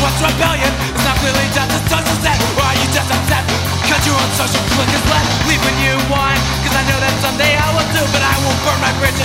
what's rebellion? It's not clearly just a social set. Or are you just upset? Cause your own social clique is left leaving you wine. Cause I know that someday I will do, but I won't burn my bridges